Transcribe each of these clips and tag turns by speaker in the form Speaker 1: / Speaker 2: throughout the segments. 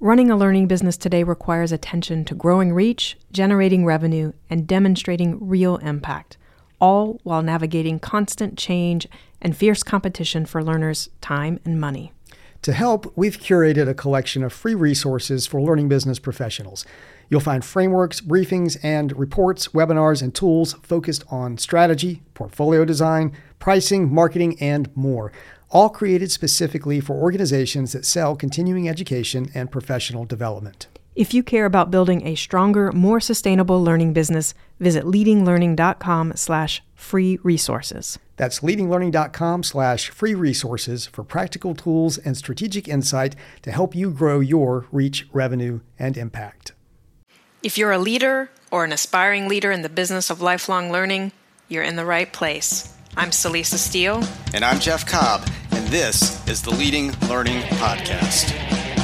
Speaker 1: Running a learning business today requires attention to growing reach, generating revenue, and demonstrating real impact, all while navigating constant change and fierce competition for learners' time and money.
Speaker 2: To help, we've curated a collection of free resources for learning business professionals. You'll find frameworks, briefings, and reports, webinars, and tools focused on strategy, portfolio design, pricing, marketing, and more, all created specifically for organizations that sell continuing education and professional development.
Speaker 1: If you care about building a stronger, more sustainable learning business, visit leadinglearning.com/free resources.
Speaker 2: That's leadinglearning.com/free resources for practical tools and strategic insight to help you grow your reach, revenue, and impact.
Speaker 1: If you're a leader or an aspiring leader in the business of lifelong learning, you're in the right place. I'm Celisa Steele.
Speaker 3: And I'm Jeff Cobb, and this is the Leading Learning Podcast.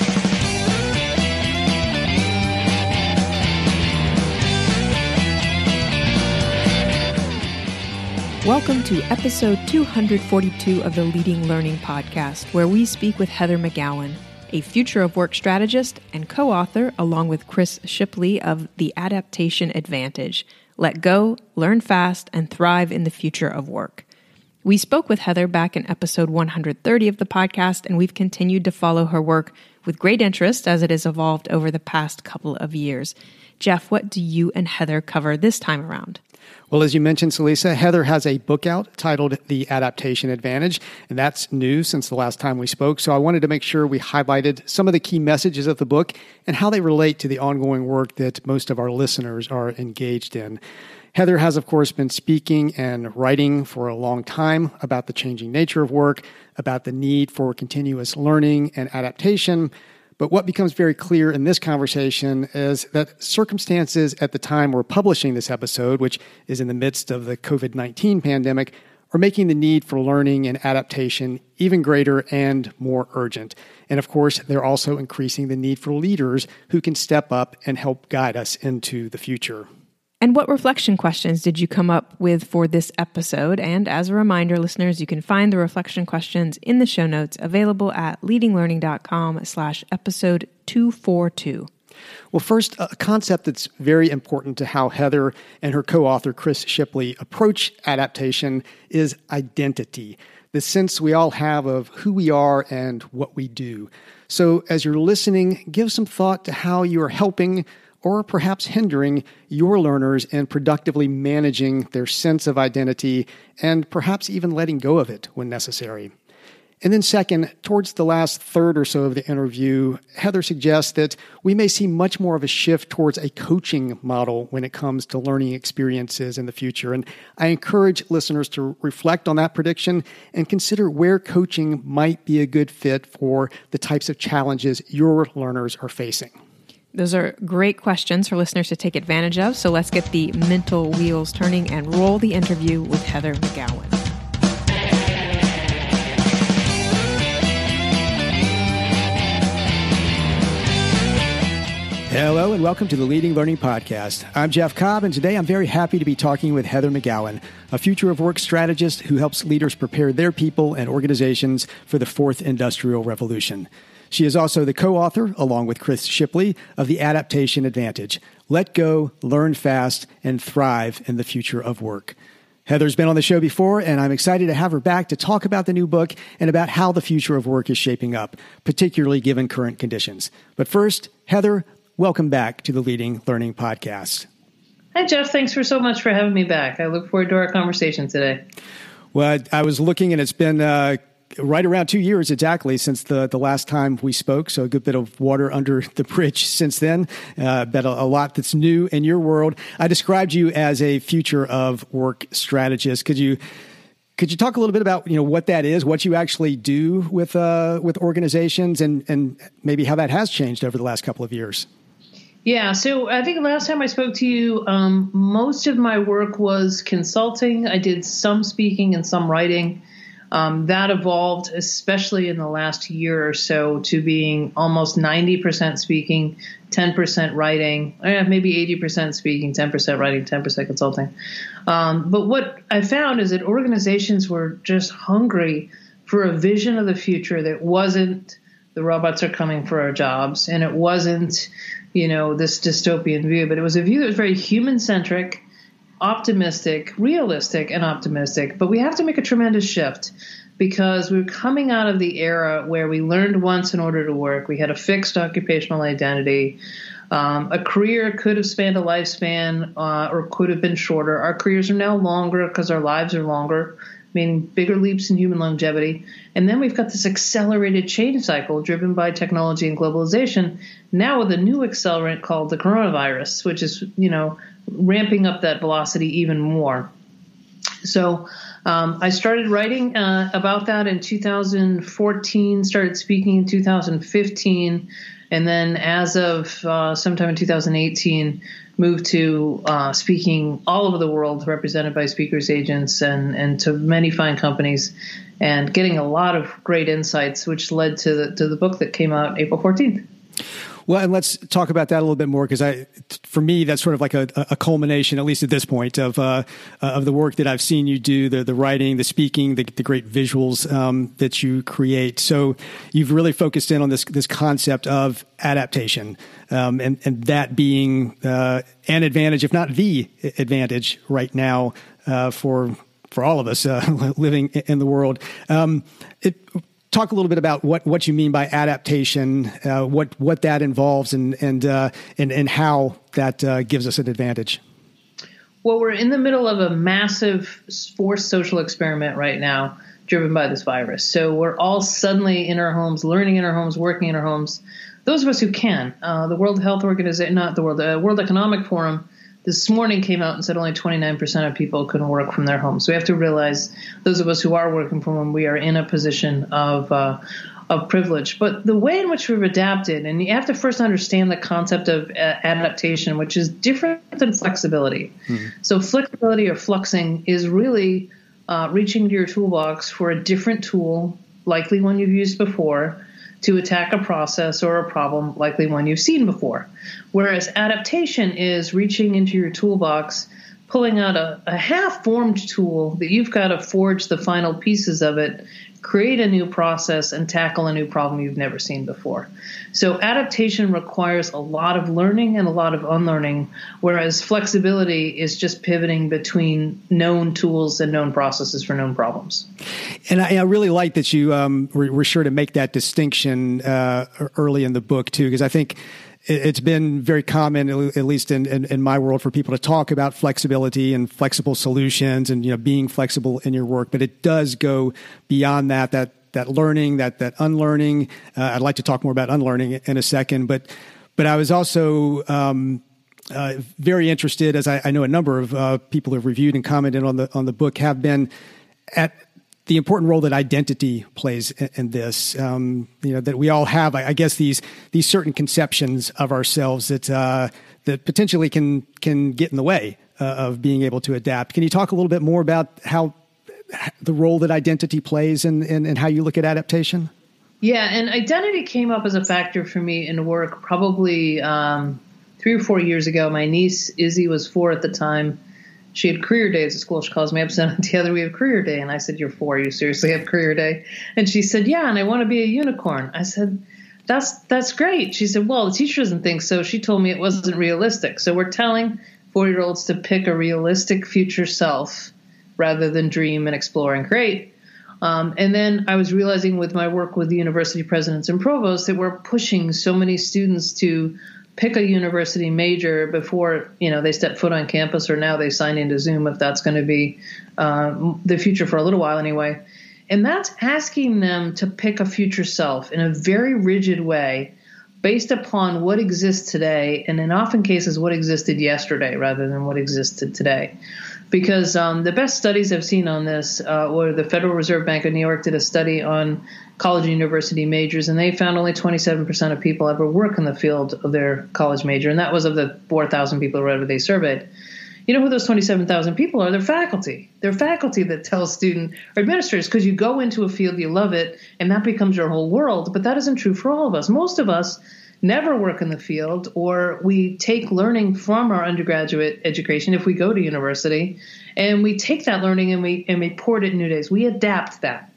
Speaker 1: Welcome to episode 242 of the Leading Learning Podcast, where we speak with Heather McGowan, a future of work strategist and co-author, along with Chris Shipley, of The Adaptation Advantage: Let Go, Learn Fast, and Thrive in the Future of Work. We spoke with Heather back in episode 130 of the podcast, and we've continued to follow her work with great interest as it has evolved over the past couple of years. Jeff, what do you and Heather cover this time around?
Speaker 2: Well, as you mentioned, Celisa, Heather has a book out titled The Adaptation Advantage, and that's new since the last time we spoke. So I wanted to make sure we highlighted some of the key messages of the book and how they relate to the ongoing work that most of our listeners are engaged in. Heather has, of course, been speaking and writing for a long time about the changing nature of work, about the need for continuous learning and adaptation. But what becomes very clear in this conversation is that circumstances at the time we're publishing this episode, which is in the midst of the COVID-19 pandemic, are making the need for learning and adaptation even greater and more urgent. And of course, they're also increasing the need for leaders who can step up and help guide us into the future.
Speaker 1: And what reflection questions did you come up with for this episode? And as a reminder, listeners, you can find the reflection questions in the show notes available at leadinglearning.com/episode 242.
Speaker 2: Well, first, a concept that's very important to how Heather and her co-author, Chris Shipley, approach adaptation is identity, the sense we all have of who we are and what we do. So as you're listening, give some thought to how you are helping or perhaps hindering your learners in productively managing their sense of identity and perhaps even letting go of it when necessary. And then second, towards the last third or so of the interview, Heather suggests that we may see much more of a shift towards a coaching model when it comes to learning experiences in the future. And I encourage listeners to reflect on that prediction and consider where coaching might be a good fit for the types of challenges your learners are facing.
Speaker 1: Those are great questions for listeners to take advantage of, so let's get the mental wheels turning and roll the interview with Heather McGowan.
Speaker 2: Hello and welcome to the Leading Learning Podcast. I'm Jeff Cobb, and today I'm very happy to be talking with Heather McGowan, a future of work strategist who helps leaders prepare their people and organizations for the fourth industrial revolution. She is also the co-author, along with Chris Shipley, of The Adaptation Advantage: Let Go, Learn Fast, and Thrive in the Future of Work. Heather's been on the show before, and I'm excited to have her back to talk about the new book and about how the future of work is shaping up, particularly given current conditions. But first, Heather, welcome back to the Leading Learning Podcast.
Speaker 4: Hi, Jeff. Thanks so much for having me back. I look forward to our conversation today.
Speaker 2: Well, I was looking, and it's been right around 2 years exactly since the last time we spoke. So a good bit of water under the bridge since then, but a lot that's new in your world. I described you as a future of work strategist. Could you talk a little bit about, what that is, what you actually do with organizations and maybe how that has changed over the last couple of years?
Speaker 4: Yeah, so I think last time I spoke to you, most of my work was consulting. I did some speaking and some writing. That evolved, especially in the last year or so, to being almost 90% speaking, 10% writing, maybe 80% speaking, 10% writing, 10% consulting. But what I found is that organizations were just hungry for a vision of the future that wasn't the robots are coming for our jobs. And it wasn't, this dystopian view, but it was a view that was very human-centric, optimistic, realistic, and optimistic. But we have to make a tremendous shift because we're coming out of the era where we learned once in order to work. We had a fixed occupational identity. A career could have spanned a lifespan or could have been shorter. Our careers are now longer because our lives are longer, meaning bigger leaps in human longevity. And then we've got this accelerated change cycle driven by technology and globalization, now with a new accelerant called the coronavirus, which is, ramping up that velocity even more. So I started writing about that in 2014, started speaking in 2015, and then as of sometime in 2018, moved to speaking all over the world, represented by speakers agents and to many fine companies, and getting a lot of great insights, which led to the book that came out April 14th.
Speaker 2: Well, and let's talk about that a little bit more, because for me, that's sort of like a culmination, at least at this point, of the work that I've seen you do, the writing, the speaking, the great visuals that you create. So you've really focused in on this concept of adaptation, and that being an advantage, if not the advantage, right now for all of us living in the world. Talk a little bit about what you mean by adaptation, what that involves, and how that gives us an advantage.
Speaker 4: Well, we're in the middle of a massive forced social experiment right now, driven by this virus. So we're all suddenly in our homes, learning in our homes, working in our homes. Those of us who can. The World Health Organization, the World Economic Forum, this morning came out and said only 29% of people couldn't work from their homes. So we have to realize those of us who are working from home, we are in a position of privilege. But the way in which we've adapted, and you have to first understand the concept of adaptation, which is different than flexibility. Mm-hmm. So flexibility or fluxing is really reaching to your toolbox for a different tool, likely one you've used before, to attack a process or a problem, likely one you've seen before. Whereas adaptation is reaching into your toolbox, pulling out a half-formed tool that you've got to forge the final pieces of it, create a new process, and tackle a new problem you've never seen before. So adaptation requires a lot of learning and a lot of unlearning, whereas flexibility is just pivoting between known tools and known processes for known problems.
Speaker 2: And I really like that you were sure to make that distinction early in the book, too, because I think it's been very common, at least in my world, for people to talk about flexibility and flexible solutions and being flexible in your work. But it does go beyond that learning, that unlearning. I'd like to talk more about unlearning in a second. But I was also very interested, as I know a number of people who have reviewed and commented on the book have been, at the important role that identity plays in this, that we all have, I guess, these certain conceptions of ourselves that potentially can get in the way of being able to adapt. Can you talk a little bit more about how the role that identity plays and how you look at adaptation?
Speaker 4: Yeah, and identity came up as a factor for me in work probably 3 or 4 years ago. My niece, Izzy, was 4 at the time. She had career days at school. She calls me up and said, "Together we have career day." And I said, "You're 4. You seriously have career day?" And she said, "Yeah, and I want to be a unicorn." I said, That's great. She said, "Well, the teacher doesn't think so. She told me it wasn't realistic." So we're telling 4-year-olds to pick a realistic future self rather than dream and explore and create. And then I was realizing with my work with the university presidents and provosts that we're pushing so many students to pick a university major before they step foot on campus, or now they sign into Zoom, if that's going to be the future for a little while anyway. And that's asking them to pick a future self in a very rigid way based upon what exists today, and in often cases what existed yesterday rather than what existed today. Because the best studies I've seen on this were the Federal Reserve Bank of New York did a study on college and university majors, and they found only 27% of people ever work in the field of their college major, and that was of the 4,000 people or whatever they surveyed. You know who those 27,000 people are? They're faculty. They're faculty that tells student or administrators, because you go into a field, you love it, and that becomes your whole world. But that isn't true for all of us. Most of us never work in the field, or we take learning from our undergraduate education if we go to university, and we take that learning and we port it in new days. We adapt that.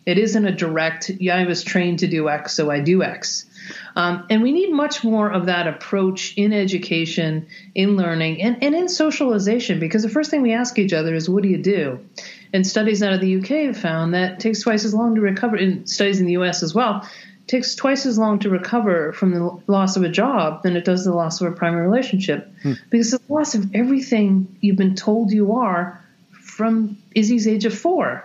Speaker 4: It isn't a direct, I was trained to do X, so I do X. And we need much more of that approach in education, in learning, and in socialization, because the first thing we ask each other is, what do you do? And studies out of the UK have found that it takes twice as long to recover, in studies in the US as well, it takes twice as long to recover from the loss of a job than it does the loss of a primary relationship. Because the loss of everything you've been told you are from Izzy's age of 4,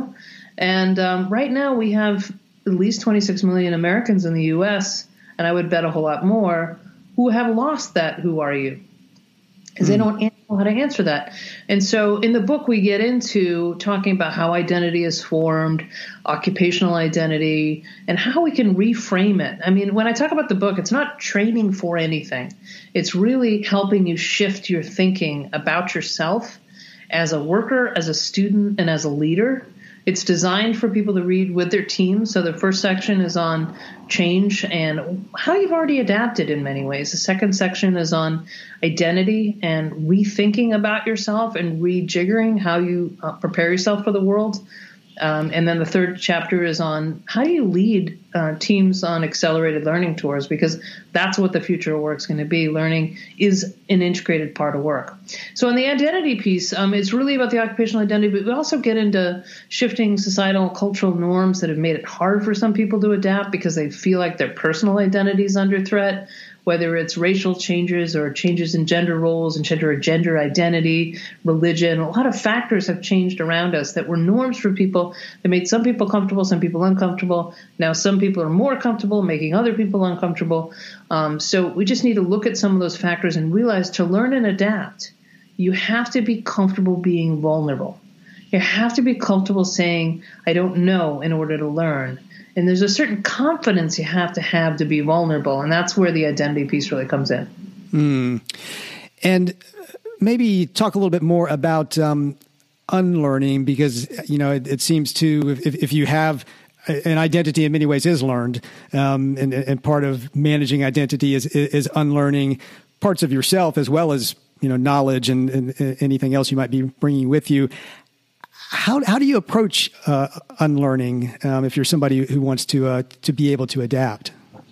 Speaker 4: And right now we have at least 26 million Americans in the U.S., and I would bet a whole lot more, who have lost that "who are you?" because they don't know how to answer that. And so in the book, we get into talking about how identity is formed, occupational identity, and how we can reframe it. I mean, when I talk about the book, it's not training for anything. It's really helping you shift your thinking about yourself as a worker, as a student, and as a leader. It's designed for people to read with their team. So the first section is on change and how you've already adapted in many ways. The second section is on identity and rethinking about yourself and rejiggering how you prepare yourself for the world. And then the third chapter is on how do you lead teams on accelerated learning tours, because that's what the future of work is going to be. Learning is an integrated part of work. So in the identity piece, it's really about the occupational identity, but we also get into shifting societal and cultural norms that have made it hard for some people to adapt because they feel like their personal identity is under threat, whether it's racial changes or changes in gender roles and gender identity, religion. A lot of factors have changed around us that were norms for people that made some people comfortable, some people uncomfortable. Now some people are more comfortable making other people uncomfortable. So we just need to look at some of those factors and realize to learn and adapt, you have to be comfortable being vulnerable. You have to be comfortable saying, I don't know, in order to learn. And there's a certain confidence you have to be vulnerable. And that's where the identity piece really comes in.
Speaker 2: And maybe talk a little bit more about unlearning, because, it seems to, if you have an identity in many ways is learned, and part of managing identity is unlearning parts of yourself as well as, knowledge and anything else you might be bringing with you. How do you approach unlearning if you're somebody who wants to be able to adapt?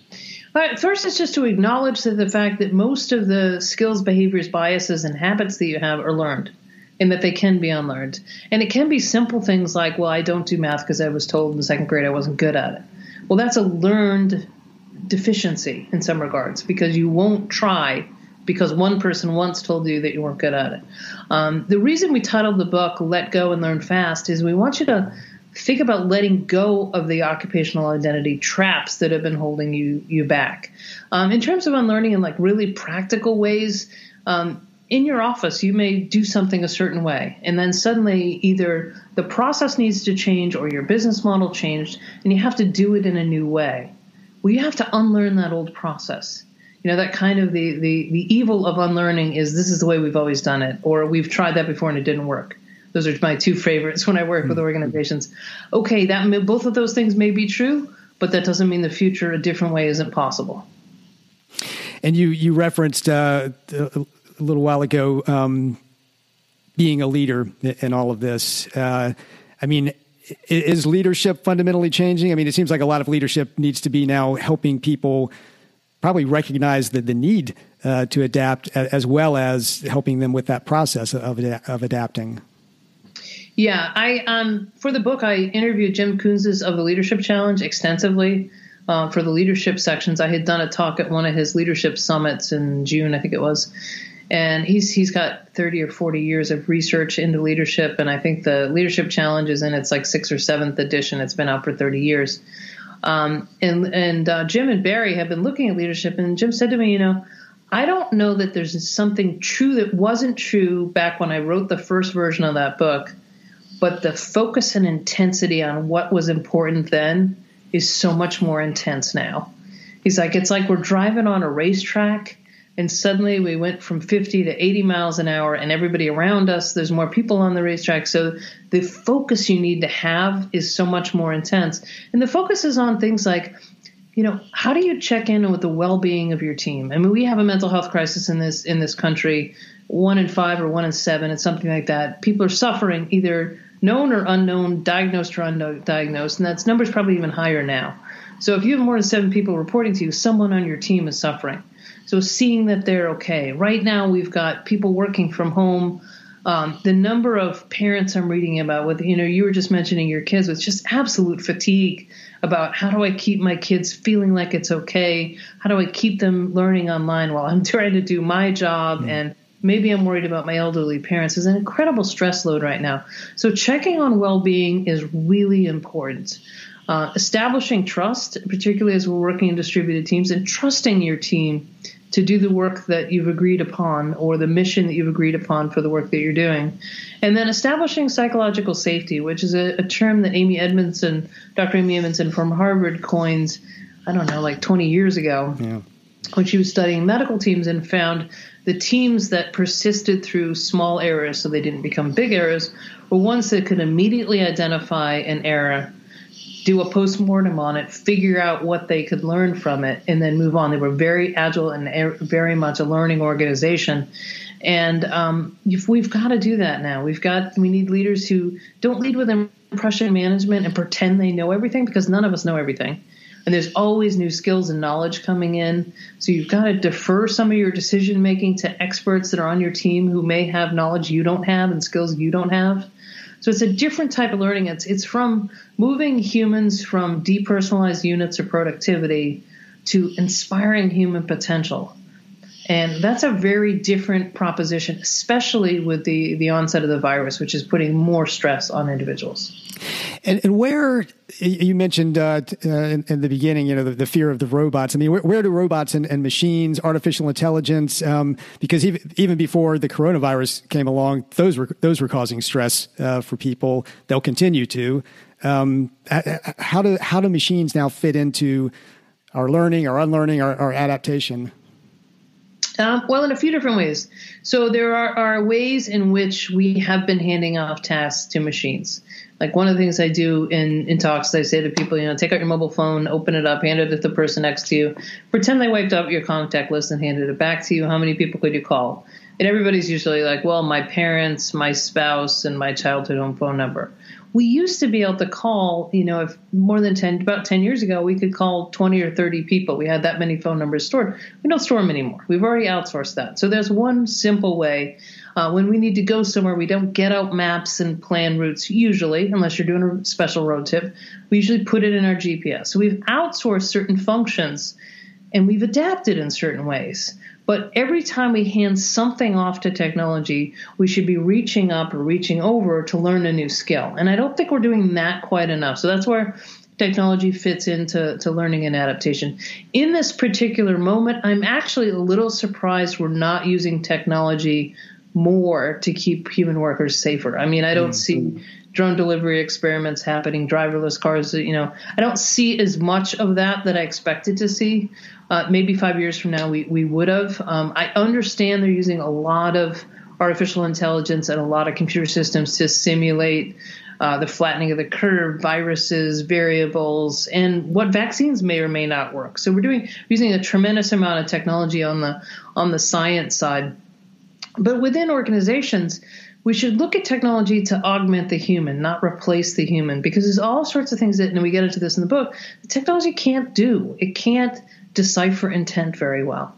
Speaker 4: First, it's just to acknowledge the fact that most of the skills, behaviors, biases, and habits that you have are learned, and that they can be unlearned. And it can be simple things like, well, I don't do math because I was told in the second grade I wasn't good at it. Well, that's a learned deficiency in some regards, because you won't try because one person once told you that you weren't good at it. The reason we titled the book Let Go and Learn Fast is we want you to think about letting go of the occupational identity traps that have been holding you back. In terms of unlearning in like really practical ways, in your office, you may do something a certain way, and then suddenly either the process needs to change or your business model changed, and you have to do it in a new way. Well, you have to unlearn that old process. That kind of the evil of unlearning is this is the way we've always done it, or we've tried that before and it didn't work. Those are my two favorites when I work with organizations. Okay, both of those things may be true, but that doesn't mean the future a different way isn't possible.
Speaker 2: And you referenced a little while ago being a leader in all of this. Is leadership fundamentally changing? I mean, it seems like a lot of leadership needs to be now helping people probably recognize the need to adapt, as well as helping them with that process of adapting.
Speaker 4: Yeah, for the book, I interviewed Jim Koontzes of the Leadership Challenge extensively for the leadership sections. I had done a talk at one of his leadership summits in June, I think it was. And he's got 30 or 40 years of research into leadership. And I think the Leadership Challenge is in its like 6th or 7th edition. It's been out for 30 years. And Jim and Barry have been looking at leadership, and Jim said to me, I don't know that there's something true that wasn't true back when I wrote the first version of that book, but the focus and intensity on what was important then is so much more intense now. He's like, it's like we're driving on a racetrack, and suddenly we went from 50 to 80 miles an hour, and everybody around us, there's more people on the racetrack. So the focus you need to have is so much more intense. And the focus is on things like, how do you check in with the well-being of your team? I mean, we have a mental health crisis in this country, 1 in 5 or 1 in 7. It's something like that. People are suffering either known or unknown, diagnosed or undiagnosed, and that number's probably even higher now. So if you have more than 7 people reporting to you, someone on your team is suffering. So seeing that they're okay. Right now, we've got people working from home. The number of parents I'm reading about with, you were just mentioning your kids with just absolute fatigue about how do I keep my kids feeling like it's okay? How do I keep them learning online while I'm trying to do my job? And maybe I'm worried about my elderly parents. There's an incredible stress load right now. So checking on well-being is really important. Establishing trust, particularly as we're working in distributed teams, and trusting your team to do the work that you've agreed upon or the mission that you've agreed upon for the work that you're doing. And then establishing psychological safety, which is a term that Dr. Amy Edmondson from Harvard coined, 20 years ago, when she was studying medical teams and found the teams that persisted through small errors, so they didn't become big errors, were ones that could immediately identify an error, do a postmortem on it, figure out what they could learn from it, and then move on. They were very agile and very much a learning organization. And we've got to do that now. We need leaders who don't lead with impression management and pretend they know everything, because none of us know everything. And there's always new skills and knowledge coming in. So you've got to defer some of your decision making to experts that are on your team who may have knowledge you don't have and skills you don't have. So it's a different type of learning. It's from moving humans from depersonalized units of productivity to inspiring human potential. And that's a very different proposition, especially with the onset of the virus, which is putting more stress on individuals.
Speaker 2: And where you mentioned in the beginning, the fear of the robots. I mean, where do robots and machines, artificial intelligence, because even before the coronavirus came along, those were causing stress for people. They'll continue to. How do machines now fit into our learning, our unlearning, our adaptation?
Speaker 4: Well, in a few different ways. So there are ways in which we have been handing off tasks to machines. Like one of the things I do in talks, I say to people, take out your mobile phone, open it up, hand it to the person next to you, pretend they wiped out your contact list and handed it back to you. How many people could you call? And everybody's usually like, well, my parents, my spouse, and my childhood home phone number. We used to be able to call, if about 10 years ago, we could call 20 or 30 people. We had that many phone numbers stored. We don't store them anymore. We've already outsourced that. So there's one simple way. When we need to go somewhere, we don't get out maps and plan routes usually, unless you're doing a special road trip. We usually put it in our GPS. So we've outsourced certain functions and we've adapted in certain ways. But every time we hand something off to technology, we should be reaching up or reaching over to learn a new skill. And I don't think we're doing that quite enough. So that's where technology fits into learning and adaptation. In this particular moment, I'm actually a little surprised we're not using technology more to keep human workers safer. I mean, I don't see drone delivery experiments happening, driverless cars. I don't see as much of that I expected to see. Maybe 5 years from now, we would have. I understand they're using a lot of artificial intelligence and a lot of computer systems to simulate the flattening of the curve, viruses, variables, and what vaccines may or may not work. So we're using a tremendous amount of technology on the science side. But within organizations, we should look at technology to augment the human, not replace the human, because there's all sorts of things and we get into this in the book, the technology can't do. It can't decipher intent very well.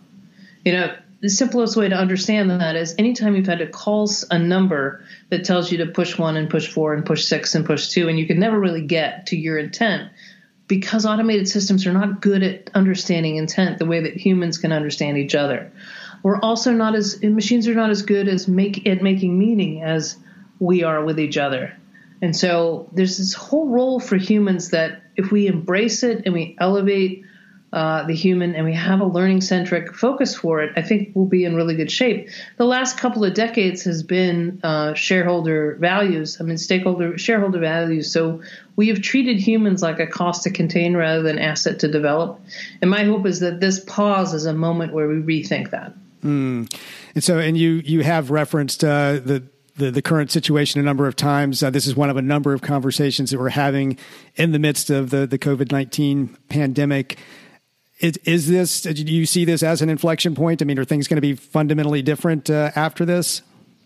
Speaker 4: The simplest way to understand that is anytime you've had to call a number that tells you to push 1 and push 4 and push 6 and push 2, and you can never really get to your intent because automated systems are not good at understanding intent the way that humans can understand each other. Machines are not as good at making meaning as we are with each other. And so there's this whole role for humans that if we embrace it and we elevate the human and we have a learning-centric focus for it, I think we'll be in really good shape. The last couple of decades has been shareholder values. Shareholder values. So we have treated humans like a cost to contain rather than asset to develop. And my hope is that this pause is a moment where we rethink that.
Speaker 2: And so, and you have referenced the current situation a number of times. This is one of a number of conversations that we're having in the midst of the COVID-19 pandemic. Do you see this as an inflection point? I mean, are things going to be fundamentally different after this?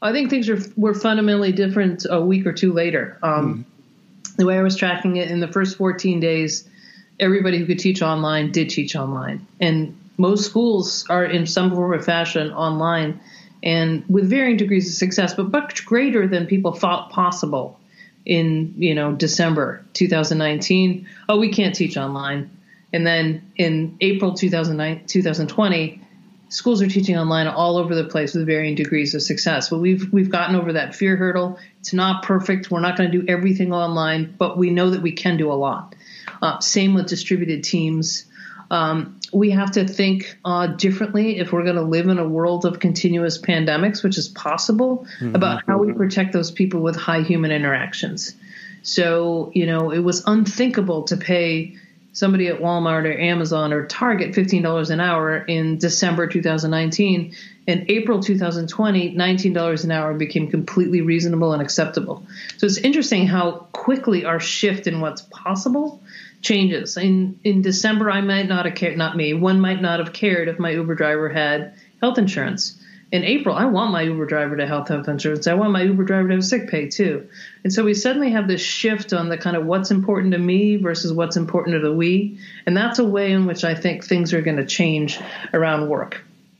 Speaker 4: I think things were fundamentally different a week or two later. The way I was tracking it, in the first 14 days, everybody who could teach online did teach online. And most schools are in some form or fashion online, and with varying degrees of success, but much greater than people thought possible in, December 2019. Oh, we can't teach online. And then in April 2020, schools are teaching online all over the place with varying degrees of success. But we've gotten over that fear hurdle. It's not perfect. We're not going to do everything online, but we know that we can do a lot. Same with distributed teams. We have to think differently if we're going to live in a world of continuous pandemics, which is possible, about how we protect those people with high human interactions. So, it was unthinkable to pay somebody at Walmart or Amazon or Target $15 an hour in December 2019. In April 2020, $19 an hour became completely reasonable and acceptable. So it's interesting how quickly our shift in what's possible changes. In December, I might not have cared, not me, one might not have cared if my Uber driver had health insurance. In April, I want my Uber driver to have health insurance. I want my Uber driver to have sick pay too. And so we suddenly have this shift on the kind of what's important to me versus what's important to the we. And that's a way in which I think things are going to change around work.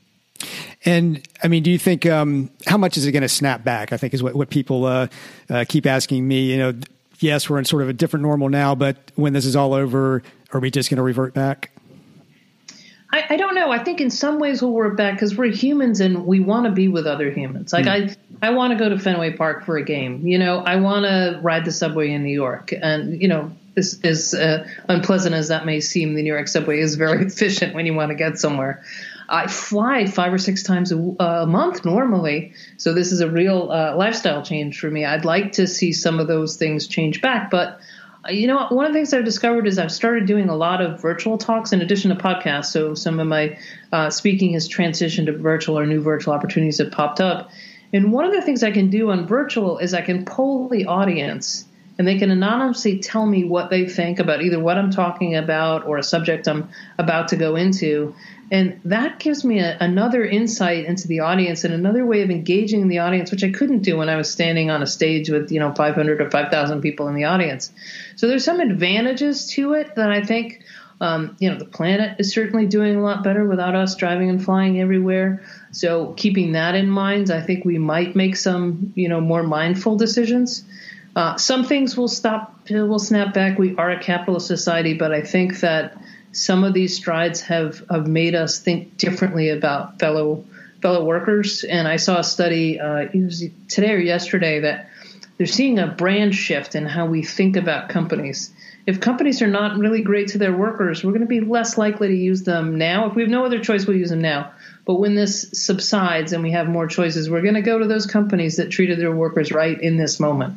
Speaker 2: And I mean, do you think, how much is it going to snap back? I think is what people keep asking me. Yes, we're in sort of a different normal now, but when this is all over, are we just going to revert back?
Speaker 4: I don't know. I think in some ways we'll work back because we're humans and we want to be with other humans. Like I want to go to Fenway Park for a game. I want to ride the subway in New York. And, this is unpleasant as that may seem. The New York subway is very efficient when you want to get somewhere. I fly 5 or 6 times a month normally. So this is a real lifestyle change for me. I'd like to see some of those things change back. But, one of the things I've discovered is I've started doing a lot of virtual talks in addition to podcasts. So some of my speaking has transitioned to virtual or new virtual opportunities have popped up. And one of the things I can do on virtual is I can poll the audience and they can anonymously tell me what they think about either what I'm talking about or a subject I'm about to go into. And that gives me another insight into the audience and another way of engaging the audience, which I couldn't do when I was standing on a stage with, 500 or 5,000 people in the audience. So there's some advantages to it that I think, the planet is certainly doing a lot better without us driving and flying everywhere. So keeping that in mind, I think we might make some, more mindful decisions. Some things will snap back. We are a capitalist society, but I think that some of these strides have made us think differently about fellow workers. And I saw a study it was today or yesterday that they're seeing a brand shift in how we think about companies. If companies are not really great to their workers, we're going to be less likely to use them now. If we have no other choice, we'll use them now. But when this subsides and we have more choices, we're going to go to those companies that treated their workers right in this moment.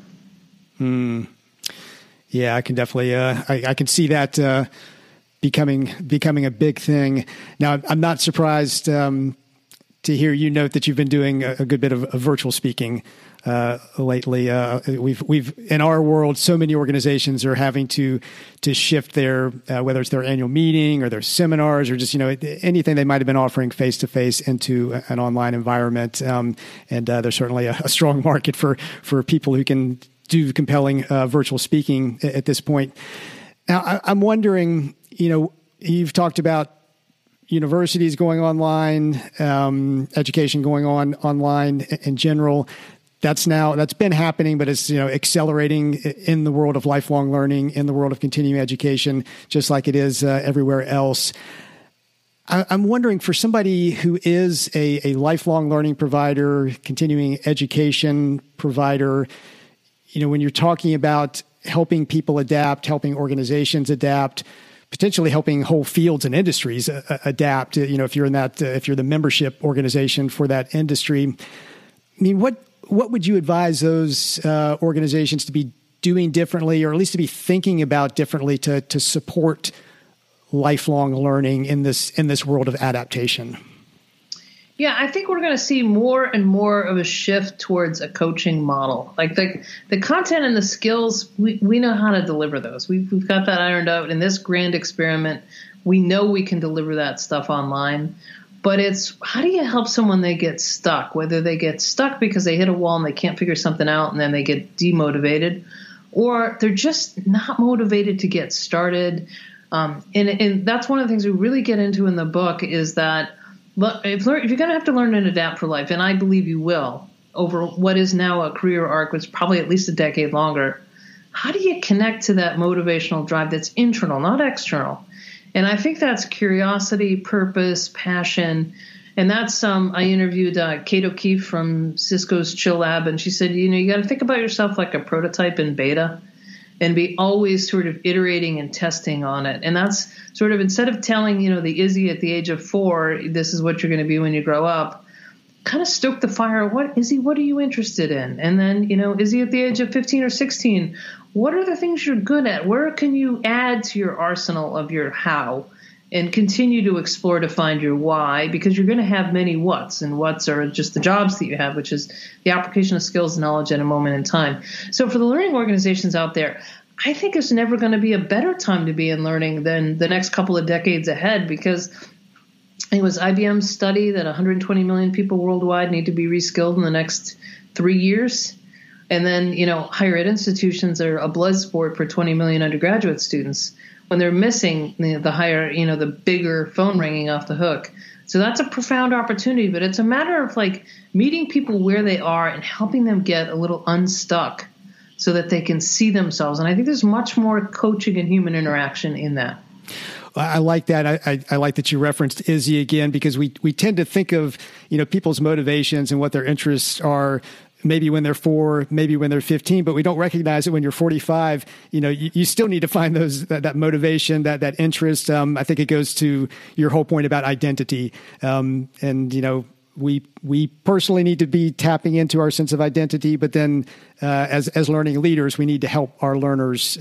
Speaker 2: Yeah, I can definitely, I can see that becoming a big thing. Now, I'm not surprised to hear you note that you've been doing a good bit of virtual speaking lately. We've in our world, so many organizations are having to shift their whether it's their annual meeting or their seminars or just anything they might have been offering face to face into an online environment. And there's certainly a strong market for people who can do compelling virtual speaking at this point. Now, I'm wondering, you've talked about universities going online, education going on online in general. That's been happening, but it's accelerating in the world of lifelong learning, in the world of continuing education, just like it is everywhere else. I'm wondering, for somebody who is a lifelong learning provider, continuing education provider, when you're talking about helping people adapt, helping organizations adapt, potentially helping whole fields and industries adapt, if you're in that, if you're the membership organization for that industry, I mean, what would you advise those organizations to be doing differently, or at least to be thinking about differently to support lifelong learning in this world of adaptation?
Speaker 4: Yeah, I think we're going to see more and more of a shift towards a coaching model. Like the content and the skills, we know how to deliver those. We've got that ironed out in this grand experiment. We know we can deliver that stuff online. But it's how do you help someone they get stuck, whether they get stuck because they hit a wall and they can't figure something out and then they get demotivated, or they're just not motivated to get started. And that's one of the things we really get into in the book is that if you're going to have to learn and adapt for life, and I believe you will, over what is now a career arc, which is probably at least a decade longer, how do you connect to that motivational drive that's internal, not external? And I think that's curiosity, purpose, passion. And that's I interviewed Kate O'Keefe from Cisco's Chill Lab, and she said, you got to think about yourself like a prototype in beta and be always sort of iterating and testing on it. And that's sort of, instead of telling, the Izzy at the age of 4, this is what you're going to be when you grow up, kind of stoke the fire. Izzy, what are you interested in? And then, Izzy at the age of 15 or 16, what are the things you're good at? Where can you add to your arsenal of your how and continue to explore to find your why? Because you're going to have many whats, and whats are just the jobs that you have, which is the application of skills and knowledge at a moment in time. So for the learning organizations out there, I think it's never going to be a better time to be in learning than the next couple of decades ahead, because it was IBM's study that 120 million people worldwide need to be reskilled in the next 3 years. And then, higher ed institutions are a blood sport for 20 million undergraduate students when they're missing the higher, the bigger phone ringing off the hook. So that's a profound opportunity, but it's a matter of meeting people where they are and helping them get a little unstuck so that they can see themselves. And I think there's much more coaching and human interaction in that.
Speaker 2: I like that. I like that you referenced Izzy again, because we tend to think of, people's motivations and what their interests are maybe when they're 4, maybe when they're 15, but we don't recognize it when you're 45. You still need to find that motivation, that interest. I think it goes to your whole point about identity. We personally need to be tapping into our sense of identity, but then as learning leaders, we need to help our learners,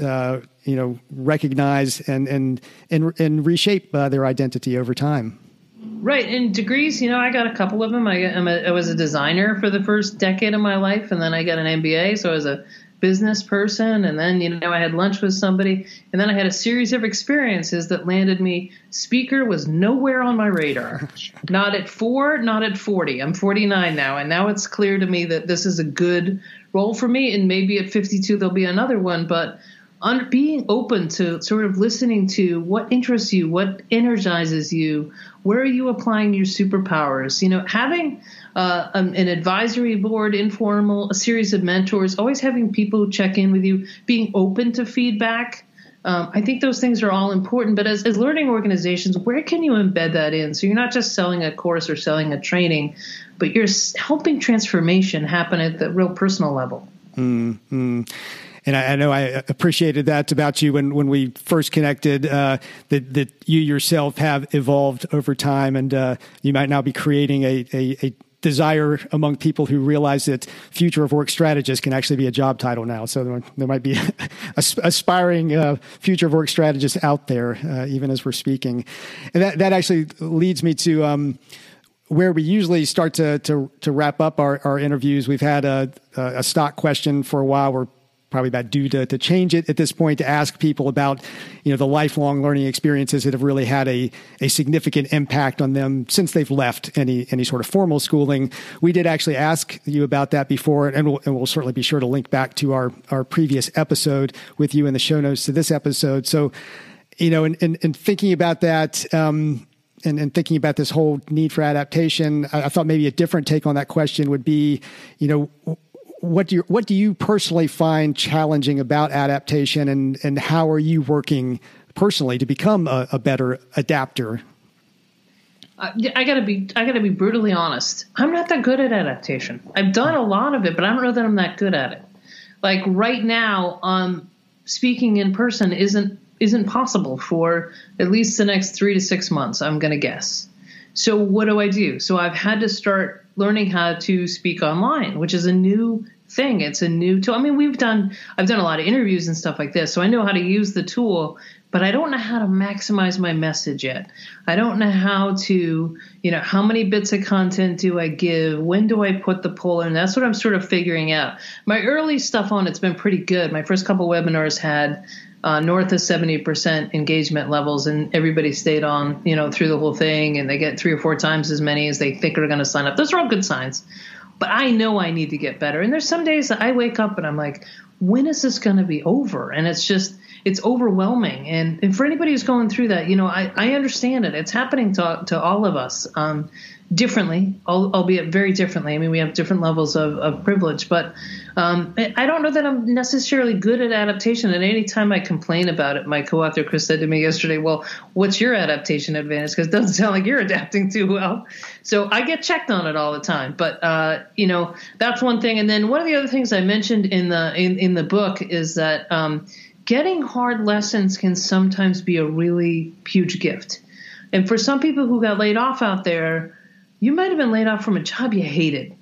Speaker 2: recognize and reshape their identity over time.
Speaker 4: Right. And degrees, I got a couple of them. I was a designer for the first decade of my life, and then I got an MBA. So I was a business person. And then, I had lunch with somebody, and then I had a series of experiences that landed me. Speaker was nowhere on my radar. Not at 4, not at 40. I'm 49 now. And now it's clear to me that this is a good role for me. And maybe at 52, there'll be another one. But being open to sort of listening to what interests you, what energizes you, where are you applying your superpowers? Having an advisory board, informal, a series of mentors, always having people check in with you, being open to feedback. I think those things are all important. But as learning organizations, where can you embed that in? So you're not just selling a course or selling a training, but you're helping transformation happen at the real personal level.
Speaker 2: Mm-hmm. And I know I appreciated that about you when we first connected, that you yourself have evolved over time, and you might now be creating a desire among people who realize that future of work strategist can actually be a job title now. So there might be aspiring future of work strategists out there, even as we're speaking. And that actually leads me to where we usually start to wrap up our interviews. We've had a stock question for a while. We're probably about due to change it at this point, to ask people about, the lifelong learning experiences that have really had a significant impact on them since they've left any sort of formal schooling. We did actually ask you about that before, and we'll certainly be sure to link back to our previous episode with you in the show notes to this episode. So, in thinking about that, and thinking about this whole need for adaptation, I thought maybe a different take on that question would be, what do you personally find challenging about adaptation, and how are you working personally to become a better adapter?
Speaker 4: I gotta be brutally honest. I'm not that good at adaptation. I've done a lot of it, but I don't know that I'm that good at it. Like right now, speaking in person isn't possible for at least the next 3 to 6 months, I'm going to guess. So what do? So I've had to start learning how to speak online, which is a new thing. It's a new tool. I mean, I've done a lot of interviews and stuff like this, so I know how to use the tool, but I don't know how to maximize my message yet. I don't know how to, how many bits of content do I give? When do I put the poll in? That's what I'm sort of figuring out. My early stuff on it's been pretty good. My first couple webinars had north of 70% engagement levels, and everybody stayed on, through the whole thing, and they get 3 or 4 times as many as they think are going to sign up. Those are all good signs. But I know I need to get better. And there's some days that I wake up and I'm like, when is this going to be over? And it's overwhelming. And for anybody who's going through that, I understand it. It's happening to all of us differently, albeit very differently. I mean, we have different levels of privilege, but I don't know that I'm necessarily good at adaptation. And any time I complain about it, my co-author Chris said to me yesterday, well, what's your adaptation advantage? Because it doesn't sound like you're adapting too well. So I get checked on it all the time. But, that's one thing. And then one of the other things I mentioned in the book is that getting hard lessons can sometimes be a really huge gift. And for some people who got laid off out there, you might have been laid off from a job you hated.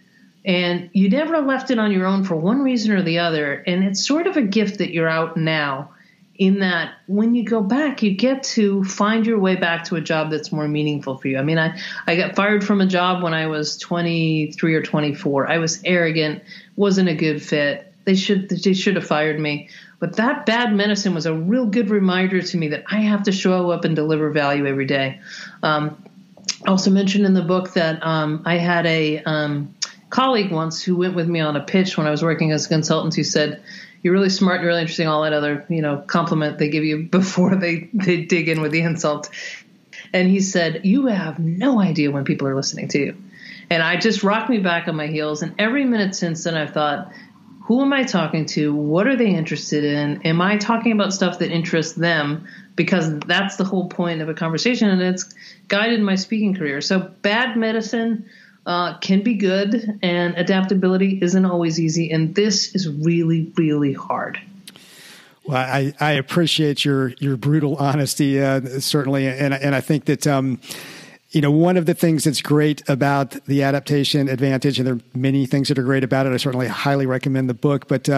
Speaker 4: And you never left it on your own for one reason or the other. And it's sort of a gift that you're out now, in that when you go back, you get to find your way back to a job that's more meaningful for you. I mean, I got fired from a job when I was 23 or 24. I was arrogant, wasn't a good fit. They should have fired me. But that bad medicine was a real good reminder to me that I have to show up and deliver value every day. I also mentioned in the book that I had a colleague once who went with me on a pitch when I was working as a consultant, who said, "You're really smart and really interesting," all that other, compliment they give you before they dig in with the insult. And he said, "You have no idea when people are listening to you." And I just rocked me back on my heels. And every minute since then, I've thought, who am I talking to? What are they interested in? Am I talking about stuff that interests them? Because that's the whole point of a conversation, and it's guided my speaking career. So bad medicine can be good, and adaptability isn't always easy. And this is really, really hard.
Speaker 2: Well, I appreciate your brutal honesty, certainly. And I think that, one of the things that's great about the adaptation advantage, and there are many things that are great about it. I certainly highly recommend the book, but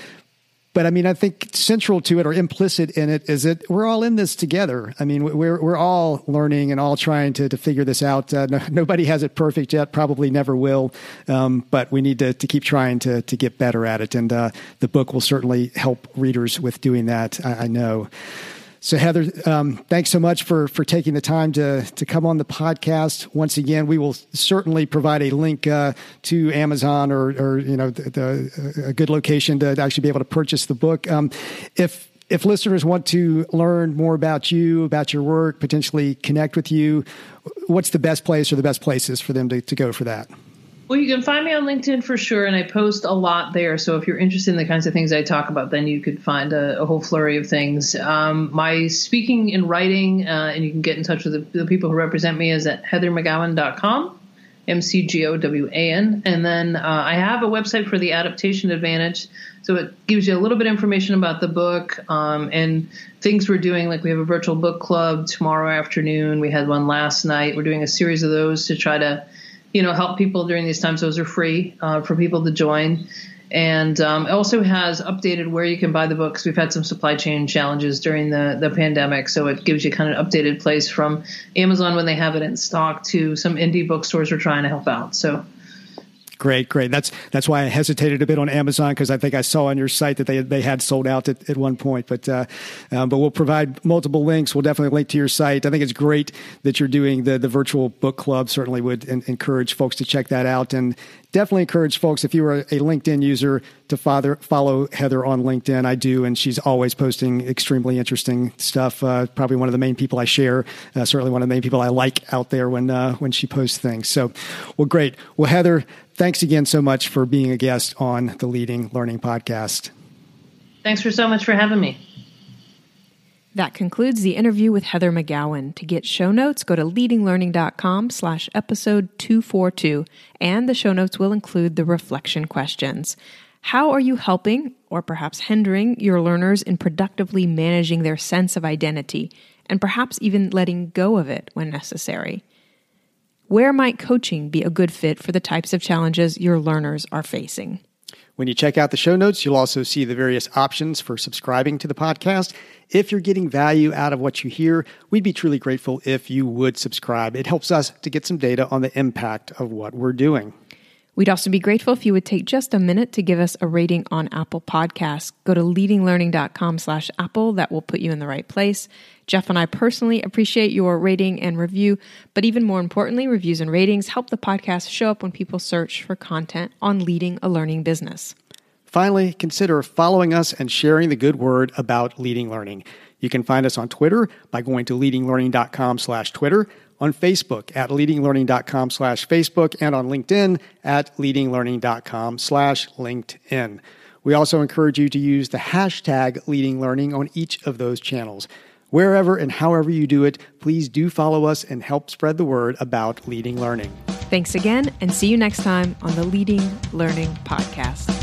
Speaker 2: I mean, I think central to it or implicit in it is that we're all in this together. I mean, we're all learning and all trying to figure this out. Nobody has it perfect yet, probably never will. But we need to keep trying to get better at it. And the book will certainly help readers with doing that, I know. So Heather, thanks so much for taking the time to come on the podcast. Once again, we will certainly provide a link to Amazon or a good location to actually be able to purchase the book. If listeners want to learn more about you, about your work, potentially connect with you, what's the best place or the best places for them to go for that?
Speaker 4: Well, you can find me on LinkedIn for sure, and I post a lot there. So if you're interested in the kinds of things I talk about, then you could find a whole flurry of things. My speaking and writing, and you can get in touch with the people who represent me, is at heathermcgowan.com, McGowan. And then I have a website for the Adaptation Advantage. So it gives you a little bit of information about the book and things we're doing. Like we have a virtual book club tomorrow afternoon. We had one last night. We're doing a series of those to try to help people during these times. Those are free for people to join. And it also has updated where you can buy the books. We've had some supply chain challenges during the pandemic, so it gives you kind of updated place from Amazon when they have it in stock to some indie bookstores we're trying to help out. So
Speaker 2: Great. That's why I hesitated a bit on Amazon, because I think I saw on your site that they had sold out at one point. But we'll provide multiple links. We'll definitely link to your site. I think it's great that you're doing the virtual book club. Certainly would encourage folks to check that out, and definitely encourage folks, if you are a LinkedIn user, to follow Heather on LinkedIn. I do, and she's always posting extremely interesting stuff. Probably one of the main people I share. Certainly one of the main people I like out there when she posts things. So, well, great. Well, Heather, thanks again so much for being a guest on the Leading Learning Podcast.
Speaker 4: Thanks so much for having me.
Speaker 1: That concludes the interview with Heather McGowan. To get show notes, go to leadinglearning.com/episode 242, and the show notes will include the reflection questions. How are you helping, or perhaps hindering, your learners in productively managing their sense of identity, and perhaps even letting go of it when necessary? Where might coaching be a good fit for the types of challenges your learners are facing?
Speaker 2: When you check out the show notes, you'll also see the various options for subscribing to the podcast. If you're getting value out of what you hear, we'd be truly grateful if you would subscribe. It helps us to get some data on the impact of what we're doing.
Speaker 1: We'd also be grateful if you would take just a minute to give us a rating on Apple Podcasts. Go to leadinglearning.com/Apple. That will put you in the right place. Jeff and I personally appreciate your rating and review, but even more importantly, reviews and ratings help the podcast show up when people search for content on leading a learning business.
Speaker 2: Finally, consider following us and sharing the good word about Leading Learning. You can find us on Twitter by going to leadinglearning.com/Twitter, on Facebook at leadinglearning.com/Facebook, and on LinkedIn at leadinglearning.com/LinkedIn. We also encourage you to use the hashtag Leading Learning on each of those channels. Wherever and however you do it, please do follow us and help spread the word about Leading Learning.
Speaker 1: Thanks again, and see you next time on the Leading Learning Podcast.